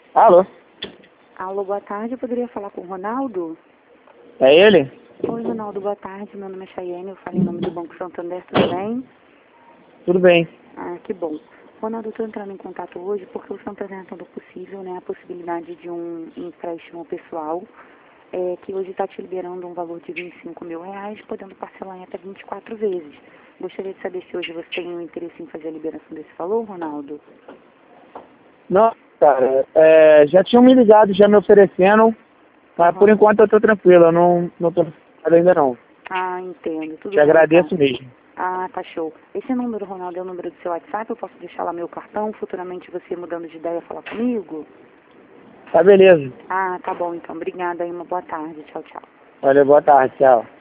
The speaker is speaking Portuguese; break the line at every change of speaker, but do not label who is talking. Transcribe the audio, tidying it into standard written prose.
Alô?
Alô, boa tarde. Eu poderia falar com o Ronaldo?
É ele?
Oi, Ronaldo, boa tarde. Meu nome é Chayenne. Eu falo em nome do Banco Santander. Tudo bem?
Tudo bem.
Ah, que bom. Ronaldo, eu estou entrando em contato hoje porque o Santander está possível, né, a possibilidade de um empréstimo pessoal, que hoje está te liberando um valor de R$ 25.000, podendo parcelar em até 24 vezes. Gostaria de saber se hoje você tem um interesse em fazer a liberação desse valor, Ronaldo?
Não, cara, já tinham me ligado, já me oferecendo, mas por enquanto eu tô tranquilo, eu não tô preocupado ainda não.
Ah, entendo. Tudo
Te
bem,
agradeço
então.
mesmo.
Ah, tá show. Esse número, Ronaldo, é o número do seu WhatsApp? Eu posso deixar lá meu cartão? Futuramente você mudando de ideia falar comigo?
Tá beleza.
Ah, tá bom, então. Obrigada aí. Uma boa tarde. Tchau, tchau.
Valeu, boa tarde, tchau.